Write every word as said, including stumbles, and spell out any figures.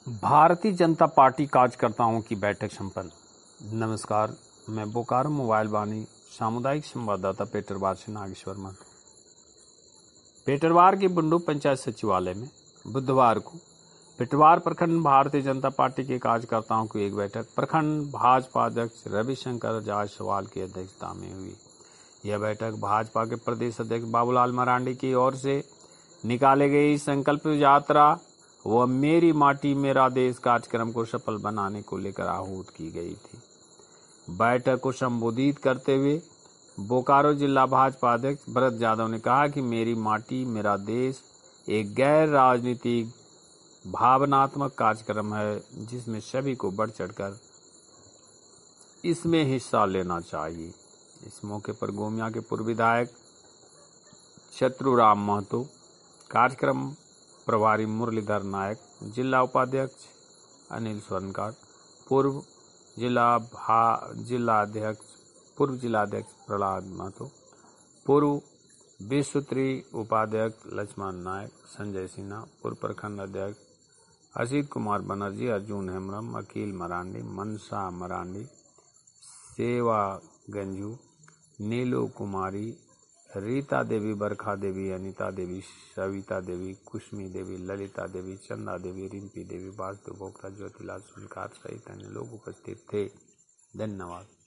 Bharatiya Janata party कार्यकर्ताओं की बैठक संपन्न। नमस्कार, मैं बोकारो मोबाइल वाणी सामुदायिक संवाददाता पेटरवार से नागेश्वर महतो। पेटरवार के बुंडू पंचायत सचिवालय में बुधवार को पेटरवार प्रखंड भारतीय जनता पार्टी के कार्यकर्ताओं की एक बैठक प्रखंड भाजपा अध्यक्ष रविशंकर जायसवाल की अध्यक्षता में हुई। यह बैठक भाजपा के प्रदेश अध्यक्ष बाबूलाल मरांडी की ओर से निकाले गई संकल्प यात्रा व मेरी माटी मेरा देश कार्यक्रम को सफल बनाने को लेकर आहूत की गई थी। बैठक को संबोधित करते हुए बोकारो जिला भाजपा अध्यक्ष भरत यादव ने कहा कि मेरी माटी मेरा देश एक गैर राजनीतिक भावनात्मक कार्यक्रम है, जिसमें सभी को बढ़ चढ़कर इसमें हिस्सा लेना चाहिए। इस मौके पर गोमिया के पूर्व विधायक शत्रुराम महतो, कार्यक्रम प्रभारी मुरलीधर नायक, जिला उपाध्यक्ष अनिल स्वर्णकार, पूर्व जिला भा जिला अध्यक्ष पूर्व जिलाध्यक्ष प्रहलाद महतो, पूर्व विश्वत्री उपाध्यक्ष लक्ष्मण नायक, संजय सिन्हा, पूर्व प्रखंड अध्यक्ष असित कुमार बनर्जी, अर्जुन हेम्ब्रम, अकील मरांडी, मनसा मरांडी, सेवा गंजू, नीलू कुमारी, रीता देवी, बरखा देवी, अनीता देवी, सविता देवी, कुष्मी देवी, ललिता देवी, चंदा देवी, रिंपी देवी, वासुदेव भोक्ता, ज्योतिलाल सुनकार सहित अन्य लोग उपस्थित थे। धन्यवाद।